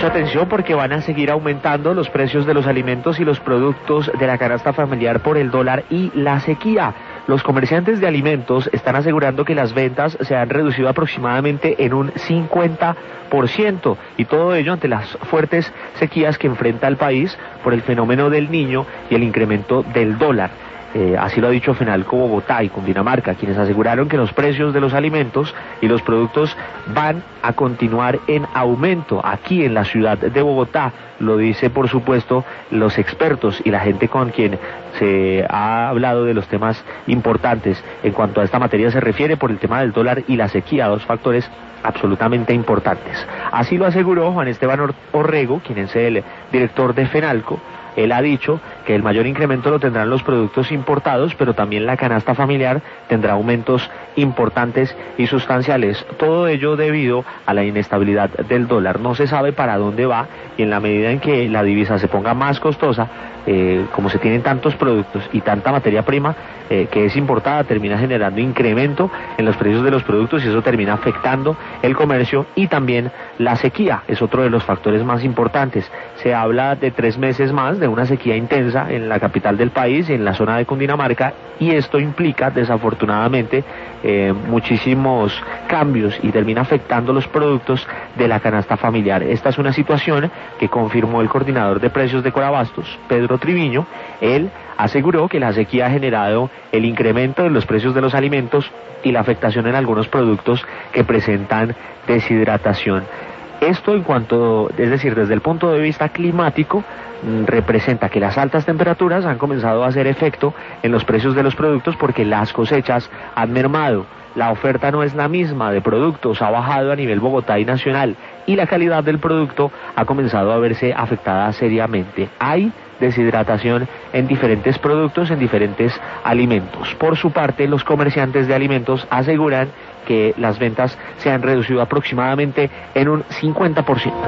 Mucha atención porque van a seguir aumentando los precios de los alimentos y los productos de la canasta familiar por el dólar y la sequía. Los comerciantes de alimentos están asegurando que las ventas se han reducido aproximadamente en un 50%, y todo ello ante las fuertes sequías que enfrenta el país por el fenómeno del Niño y el incremento del dólar. Así lo ha dicho Fenalco Bogotá y Cundinamarca, quienes aseguraron que los precios de los alimentos y los productos van a continuar en aumento aquí en la ciudad de Bogotá. Lo dice, por supuesto, los expertos y la gente con quien se ha hablado de los temas importantes en cuanto a esta materia se refiere, por el tema del dólar y la sequía, dos factores absolutamente importantes. Así lo aseguró Juan Esteban Orrego, quien es el director de Fenalco. Él ha dicho que el mayor incremento lo tendrán los productos importados, pero también la canasta familiar tendrá aumentos importantes y sustanciales. Todo ello debido a la inestabilidad del dólar. No se sabe para dónde va, y en la medida en que la divisa se ponga más costosa, como se tienen tantos productos y tanta materia prima que es importada, termina generando incremento en los precios de los productos, y eso termina afectando el comercio. Y también la sequía es otro de los factores más importantes. Se habla de 3 meses más de una sequía intensa en la capital del país y en la zona de Cundinamarca, y esto implica desafortunadamente muchísimos cambios y termina afectando los productos de la canasta familiar. Esta es una situación que confirmó el coordinador de precios de Corabastos, Pedro Triviño. Él aseguró que la sequía ha generado el incremento de los precios de los alimentos y la afectación en algunos productos que presentan deshidratación. Esto en cuanto, es decir, desde el punto de vista climático, representa que las altas temperaturas han comenzado a hacer efecto en los precios de los productos porque las cosechas han mermado. La oferta no es la misma de productos, ha bajado a nivel Bogotá y nacional, y la calidad del producto ha comenzado a verse afectada seriamente. Hay deshidratación en diferentes productos, en diferentes alimentos. Por su parte, los comerciantes de alimentos aseguran que las ventas se han reducido aproximadamente en un 50%.